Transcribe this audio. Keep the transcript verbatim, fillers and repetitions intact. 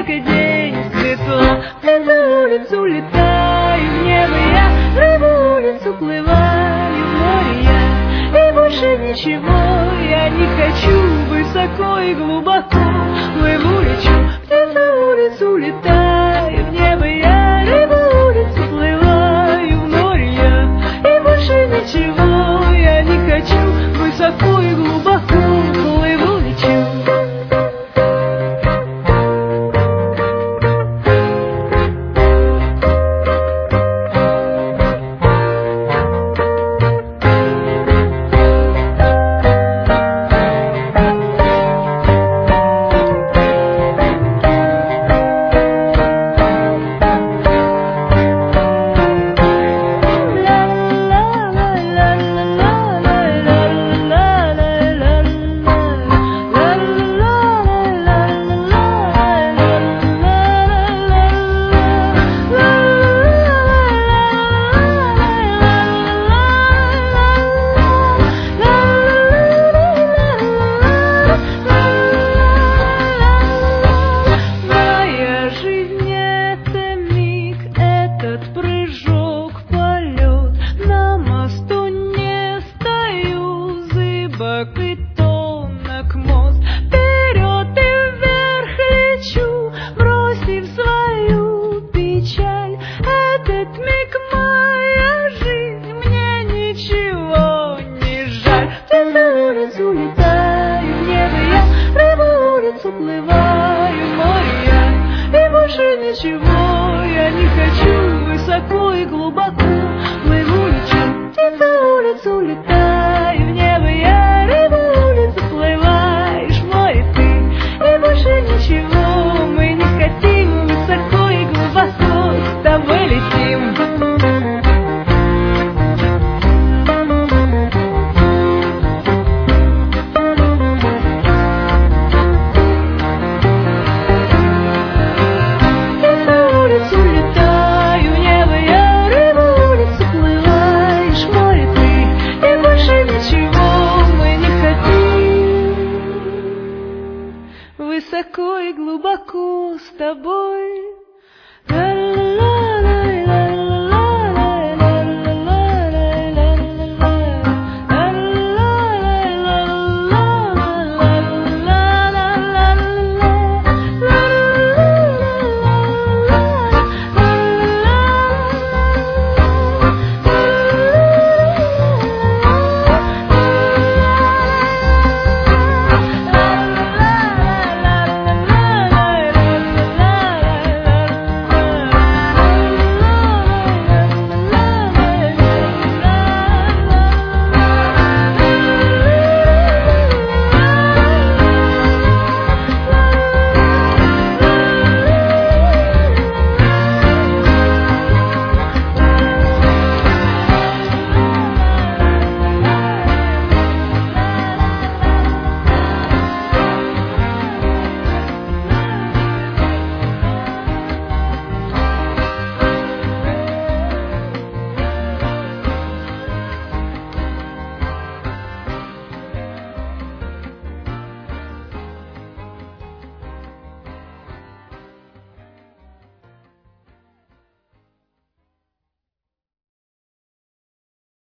ярко, день светло. Ты за улицу летаю, в небо я, рыбу улицу плываю, в море я. И больше ничего я не хочу, высоко и глубоко плыву, лечу. Ты за улицу летаю, в небо я, рыбу улицу плываю, в море я. И больше ничего я не хочу, высоко и глубоко плыву, лечу. Бетонок мост, вперед и вверх лечу, бросив свою печаль. Этот миг моя жизнь, мне ничего не жаль. Ты за улицу летаю, в небо я, рыбу улицу плываю, в море я. И больше ничего я не хочу, высоко и глубоко плыву, лечу. Ты за улицу летаю, в небо я, ничего мы не хотим, высоко и глубоко с тобой летим. Ты за улицу летаю, в небо я, рыбу улицу плываешь, в море ты. И больше ничего мы не хотим, высоко и глубоко с тобой